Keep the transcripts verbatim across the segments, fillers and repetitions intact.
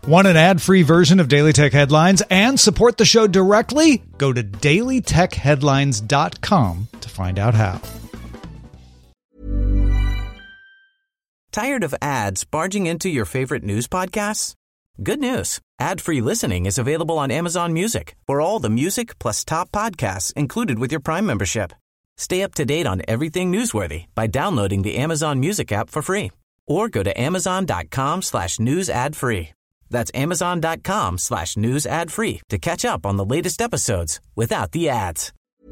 Want an ad-free version of Daily Tech Headlines and support the show directly? Go to daily tech headlines dot com to find out how. Tired of ads barging into your favorite news podcasts? Good news. Ad-free listening is available on Amazon Music for all the music plus top podcasts included with your Prime membership. Stay up to date on everything newsworthy by downloading the Amazon Music app for free or go to amazon.com slash news ad free. That's amazon.com slash news ad free to catch up on the latest episodes without the ads.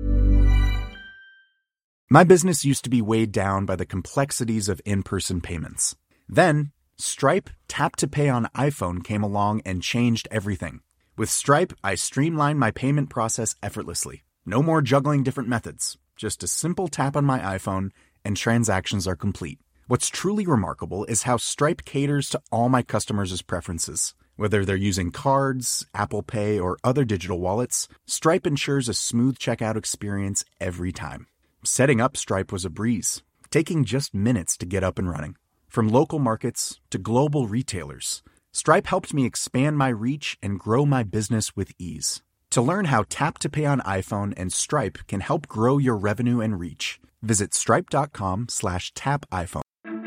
My business used to be weighed down by the complexities of in-person payments. Then, Stripe Tap to Pay on iPhone came along and changed everything. With Stripe, I streamlined my payment process effortlessly. No more juggling different methods. Just a simple tap on my iPhone and transactions are complete. What's truly remarkable is how Stripe caters to all my customers' preferences. Whether they're using cards, Apple Pay, or other digital wallets, Stripe ensures a smooth checkout experience every time. Setting up Stripe was a breeze, taking just minutes to get up and running. From local markets to global retailers, Stripe helped me expand my reach and grow my business with ease. To learn how Tap to Pay on iPhone and Stripe can help grow your revenue and reach, visit stripe.com slash tap iPhone.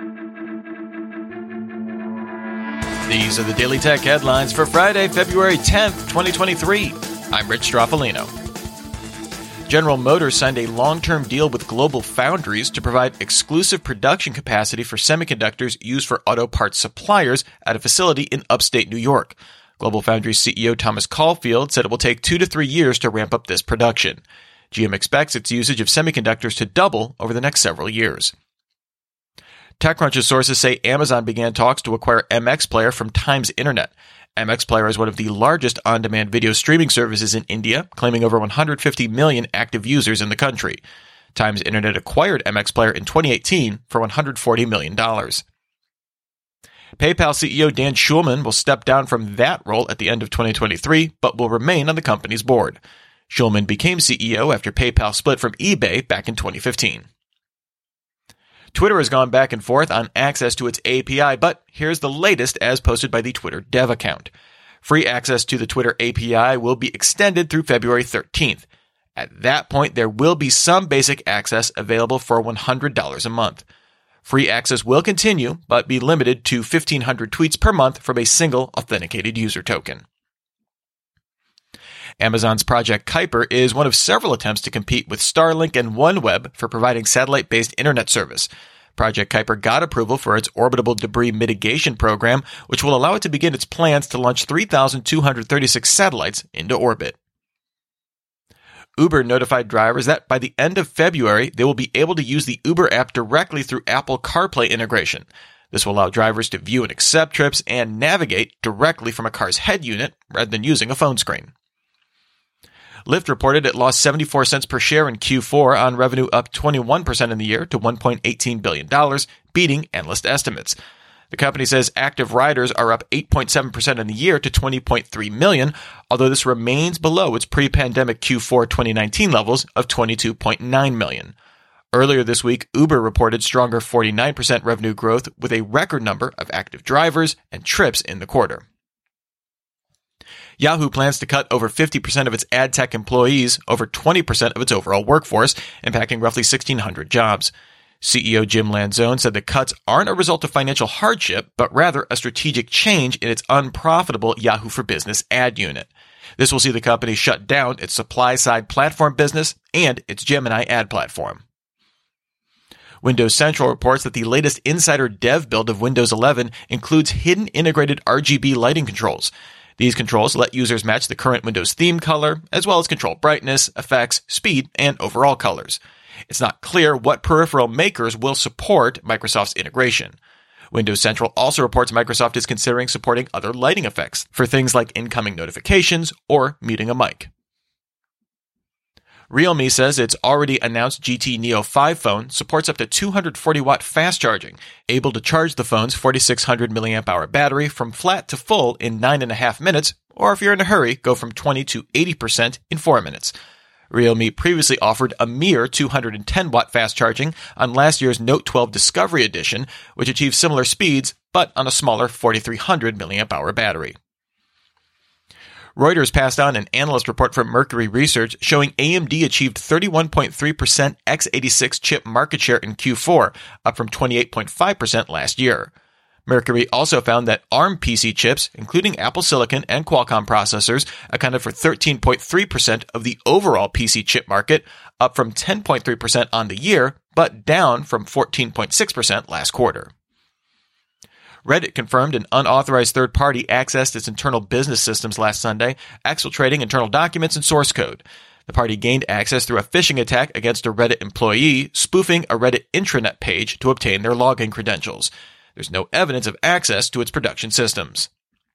These are the Daily Tech headlines for Friday, February tenth, twenty twenty-three. I'm Rich Stroffolino. General Motors signed a long-term deal with Global Foundries to provide exclusive production capacity for semiconductors used for auto parts suppliers at a facility in upstate New York. Global Foundries C E O Thomas Caulfield said it will take two to three years to ramp up this production. G M expects its usage of semiconductors to double over the next several years. TechCrunch's sources say Amazon began talks to acquire M X Player from Times Internet. M X Player is one of the largest on-demand video streaming services in India, claiming over one hundred fifty million active users in the country. Times Internet acquired M X Player in twenty eighteen for one hundred forty million dollars. PayPal C E O Dan Schulman will step down from that role at the end of twenty twenty-three, but will remain on the company's board. Schulman became C E O after PayPal split from eBay back in twenty fifteen. Twitter has gone back and forth on access to its A P I, but here's the latest as posted by the Twitter dev account. Free access to the Twitter A P I will be extended through February thirteenth. At that point, there will be some basic access available for one hundred dollars a month. Free access will continue, but be limited to fifteen hundred tweets per month from a single authenticated user token. Amazon's Project Kuiper is one of several attempts to compete with Starlink and OneWeb for providing satellite-based internet service. Project Kuiper got approval for its orbital debris mitigation program, which will allow it to begin its plans to launch three thousand two hundred thirty-six satellites into orbit. Uber notified drivers that by the end of February, they will be able to use the Uber app directly through Apple CarPlay integration. This will allow drivers to view and accept trips and navigate directly from a car's head unit rather than using a phone screen. Lyft reported it lost seventy-four cents per share in Q four on revenue up twenty-one percent in the year to one point one eight billion dollars, beating analyst estimates. The company says active riders are up eight point seven percent in the year to twenty point three million, although this remains below its pre-pandemic Q four twenty nineteen levels of twenty-two point nine million. Earlier this week, Uber reported stronger forty-nine percent revenue growth with a record number of active drivers and trips in the quarter. Yahoo plans to cut over fifty percent of its ad tech employees, over twenty percent of its overall workforce, impacting roughly sixteen hundred jobs. C E O Jim Lanzone said the cuts aren't a result of financial hardship, but rather a strategic change in its unprofitable Yahoo for Business ad unit. This will see the company shut down its supply-side platform business and its Gemini ad platform. Windows Central reports that the latest insider dev build of Windows eleven includes hidden integrated R G B lighting controls. These controls let users match the current Windows theme color, as well as control brightness, effects, speed, and overall colors. It's not clear what peripheral makers will support Microsoft's integration. Windows Central also reports Microsoft is considering supporting other lighting effects for things like incoming notifications or muting a mic. Realme says its already announced G T Neo five phone supports up to two hundred forty watt fast charging, able to charge the phone's forty-six hundred milliamp hour battery from flat to full in nine and a half minutes, or if you're in a hurry, go from twenty to eighty percent in four minutes. Realme previously offered a mere two hundred ten watt fast charging on last year's Note twelve Discovery Edition, which achieved similar speeds, but on a smaller forty-three hundred milliamp hour battery. Reuters passed on an analyst report from Mercury Research showing A M D achieved thirty-one point three percent x eighty-six chip market share in Q four, up from twenty-eight point five percent last year. Mercury also found that ARM P C chips, including Apple Silicon and Qualcomm processors, accounted for thirteen point three percent of the overall P C chip market, up from ten point three percent on the year, but down from fourteen point six percent last quarter. Reddit confirmed an unauthorized third party accessed its internal business systems last Sunday, exfiltrating internal documents and source code. The party gained access through a phishing attack against a Reddit employee, spoofing a Reddit intranet page to obtain their login credentials. There's no evidence of access to its production systems.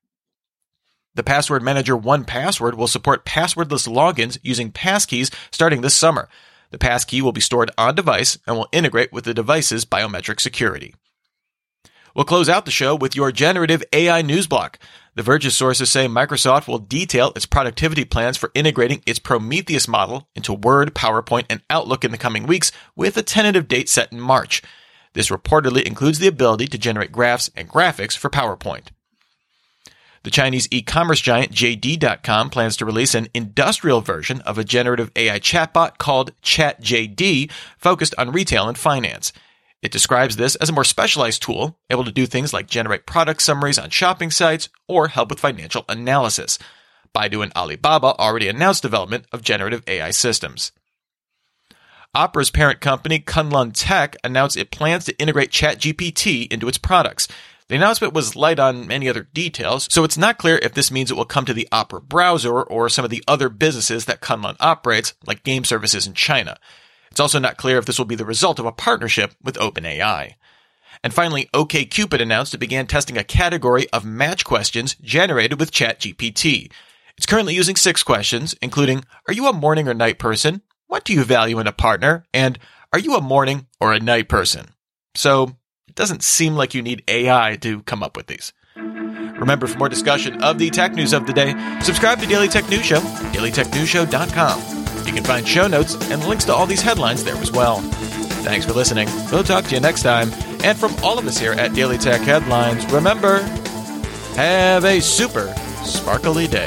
The password manager one Password will support passwordless logins using passkeys starting this summer. The passkey will be stored on device and will integrate with the device's biometric security. We'll close out the show with your generative A I news block. The Verge's sources say Microsoft will detail its productivity plans for integrating its Prometheus model into Word, PowerPoint, and Outlook in the coming weeks, with a tentative date set in March. This reportedly includes the ability to generate graphs and graphics for PowerPoint. The Chinese e-commerce giant J D dot com plans to release an industrial version of a generative A I chatbot called ChatJD, focused on retail and finance. It describes this as a more specialized tool, able to do things like generate product summaries on shopping sites or help with financial analysis. Baidu and Alibaba already announced development of generative A I systems. Opera's parent company, Kunlun Tech, announced it plans to integrate ChatGPT into its products. The announcement was light on many other details, so it's not clear if this means it will come to the Opera browser or some of the other businesses that Kunlun operates, like game services in China. It's also not clear if this will be the result of a partnership with OpenAI. And finally, OkCupid announced it began testing a category of match questions generated with ChatGPT. It's currently using six questions, including, are you a morning or night person? What do you value in a partner? And are you a morning or a night person? So, it doesn't seem like you need A I to come up with these. Remember, for more discussion of the tech news of the day, subscribe to Daily Tech News Show, daily tech news show dot com. You can find show notes and links to all these headlines there as well. Thanks for listening. We'll talk to you next time. And from all of us here at Daily Tech Headlines, remember, have a super sparkly day.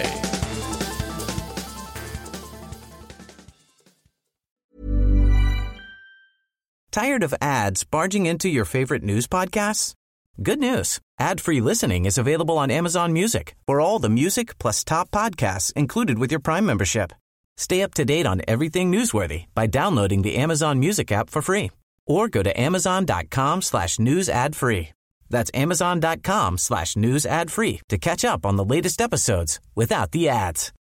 Tired of ads barging into your favorite news podcasts? Good news. Ad-free listening is available on Amazon Music for all the music plus top podcasts included with your Prime membership. Stay up to date on everything newsworthy by downloading the Amazon Music app for free or go to amazon.com slash news ad free. That's amazon.com slash news ad free to catch up on the latest episodes without the ads.